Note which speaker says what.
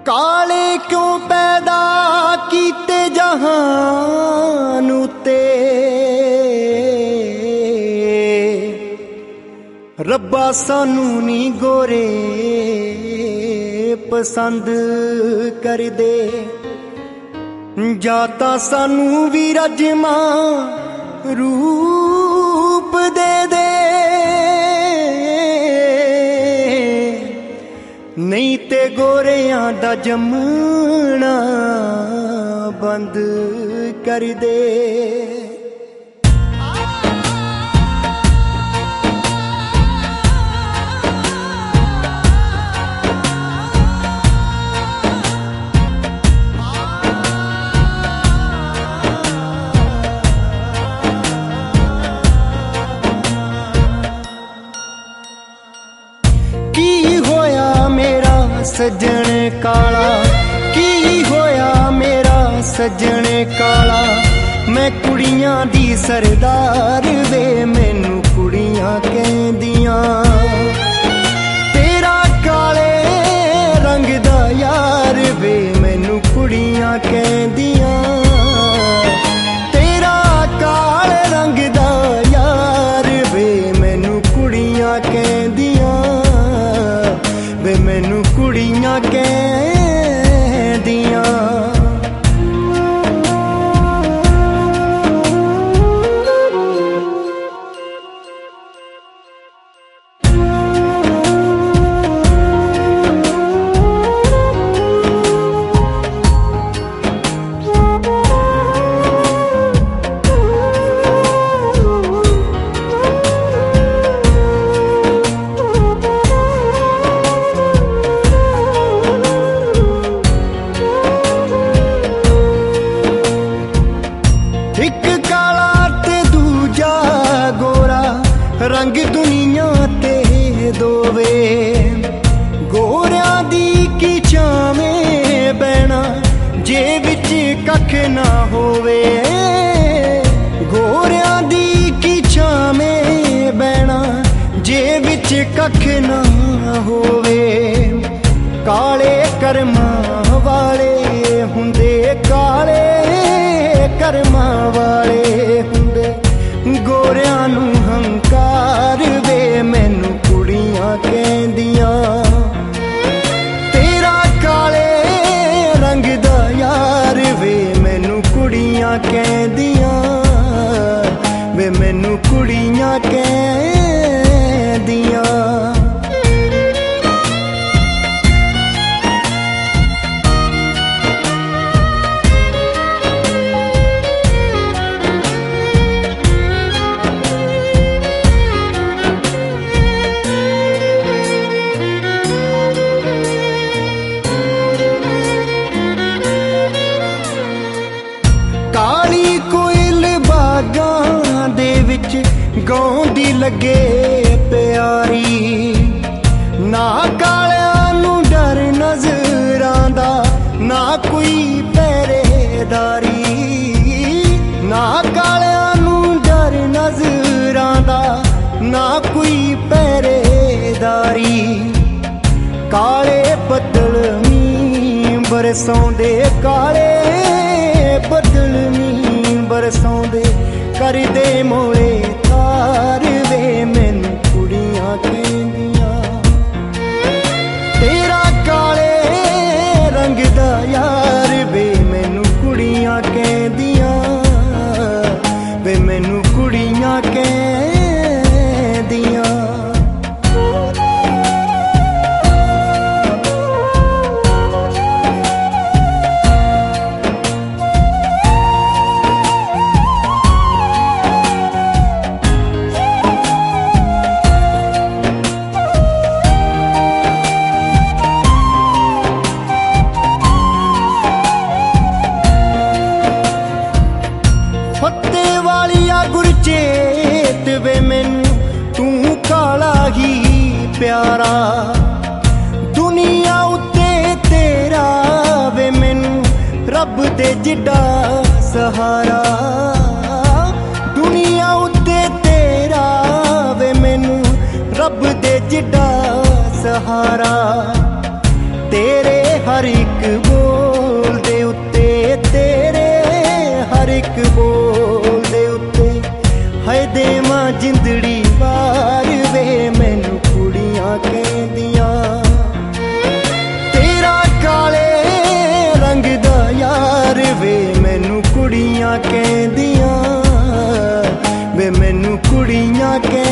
Speaker 1: काले क्यों पैदा कीते जहान उते रब्बा सानू नी गोरे पसंद कर दे जाता सानू भी रजमा रूप दे दे नहीं ते गोरियां दा जमना बंद कर दे। सजन काला की होया मेरा सजन काला मैं कुड़ियां दी सरदार वे मैनू कुड़ियां कहंदियां तेरा काले रंग दा यार वे मैनू कुड़ियां कहंदियां तेरा काले रंग दा यार वे मैनू कुड़ियां कहंदियां वे मैनू कुड़ियां कहंदियां। रंग दुनिया ते दोवे गोरियां दी की छावें बैना जे विच कख ना होवे गोरियां दी की छावें बैना जे विच कख ना होवे काले कर्मां वाले हुंदे काले कर्मां वाले हुंदे गोरियां नू हंकार वे मैनू कुड़ियां कहंदियां तेरा काले रंग दा यार वे मैनू कुड़ियां कहंदियां वे मैनू कुड़ियां कहंदियां। काली कोयल बागां दे विच गाउंदी लगे प्यारी ना कालियां नू डर नजर आंदा ना कोई पहरेदारी ना कालियां नू डर नजर आंदा ना कोई पहरेदारी काले बदल मीं बरसौंदे काले बदल मीं बरसौंदे कर दे मोले तार वे मैनू कुड़ियां कहंदियां तेरा काले रंग दा यार वे मैनू कुड़ियां कहंदियां वे मैनू कुड़ियां कहंदियां। फत्ते वालिया गुरचेत वे मैनू तू काला ही प्यारा दुनिया उत्ते तेरा वे मैनू रब दे जिड्डा सहारा दुनिया उत्ते तेरा वे मैनू रब दे जिड्डा सहारा तेरे हर एक बोल दे उत्ते, तेरे हर एक बोल दे उत्ते है देवां जिंदड़ी वार वे मैनू कुड़ियां कहंदियां। तेरा काले रंग दा यार वे मैनू कुड़ियां कहंदियां, वे मैनू कुड़ियां कहंदियां।